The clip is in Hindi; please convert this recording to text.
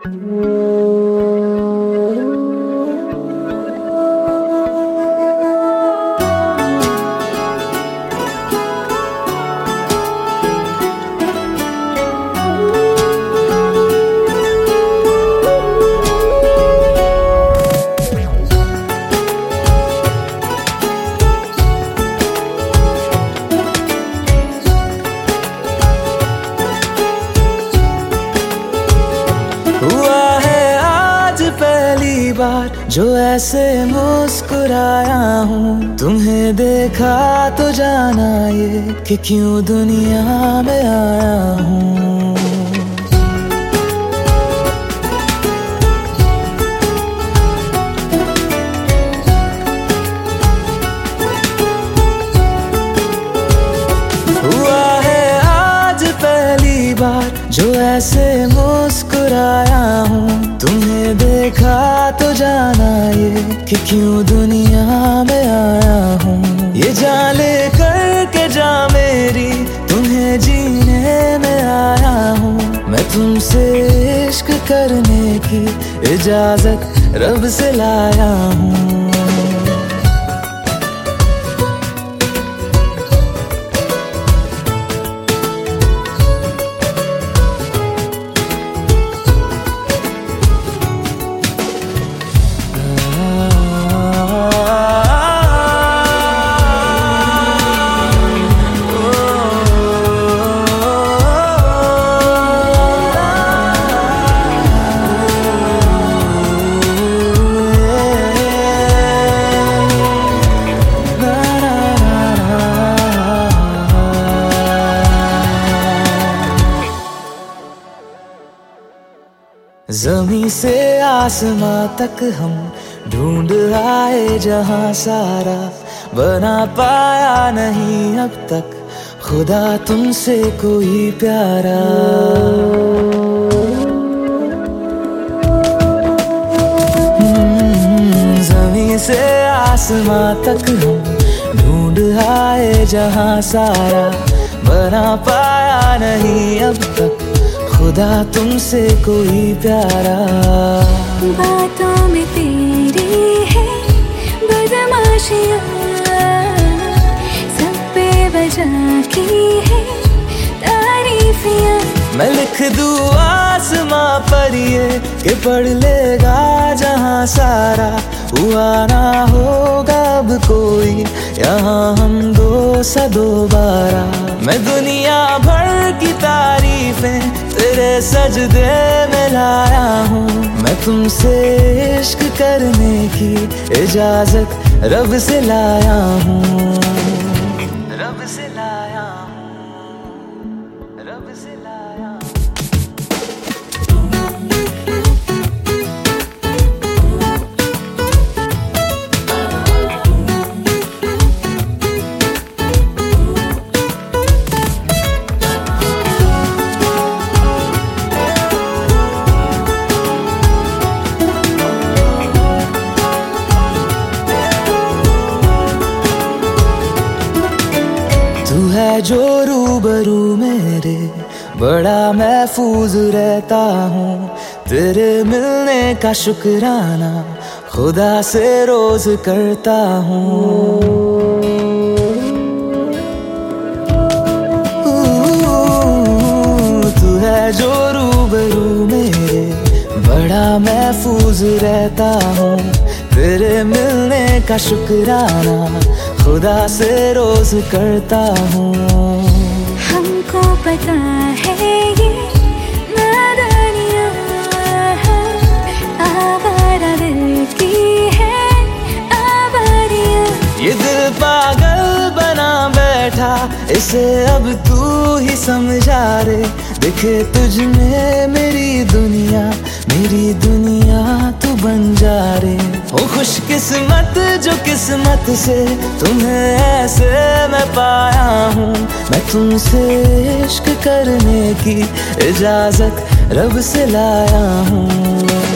हुआ है आज पहली बार जो ऐसे मुस्कुराया हूँ। तुम्हें देखा तो जाना ये कि क्यों दुनिया में आया हूँ। हुआ है आज पहली बार जो ऐसे मुस्कुराया हूँ। तुम्हें देखा तो जाना ये कि क्यों दुनिया में आया हूँ। ये जान ले करके जा मेरी तुम्हें जीने में आया हूँ। मैं तुमसे इश्क करने की इजाजत रब से लाया हूँ। ज़मीं से आसमां तक हम ढूंढ आए जहां सारा, बना पाया नहीं अब तक खुदा तुमसे कोई प्यारा। ज़मीं से आसमां तक हम ढूंढ आए जहां सारा, बना पाया नहीं अब तक खुदा तुमसे कोई प्यारा। बातों में तेरी है बदमाशियाँ, सब पे वजह की है तारीफियाँ। मैं लिख दूँ आसमां पर ये कि पढ़ लेगा जहां सारा, हुआ ना होगा अब कोई यहाँ हम दो सा दोबारा। मैं दुनिया भर की तारीफें तेरे सजदे में लाया हूँ। मैं तुमसे इश्क करने की इजाजत रब से लाया हूँ। रब से लाया हूँ, रब से लाया हूँ। तू है जो रूबरू मेरे, बड़ा महफूज रहता हूँ। तेरे मिलने का शुक्राना खुदा से रोज करता हूँ। तू है जो रूबरू मेरे, बड़ा महफूज रहता हूँ। तेरे मिलने का शुक्राना खुदा से रोज करता हूँ। हमको पता है ये नादानियाँ आवारा दिल की है आवारियाँ। ये दिल पागल बना बैठा, इसे अब तू ही समझा रे। दिखे तुझ में मेरी दुनिया तू बन जा रे। हो खुशकिस्मत जो किस्मत से तुम्हें ऐसे मैं पाया हूँ। मैं तुमसे इश्क करने की इजाजत रब से लाया हूँ।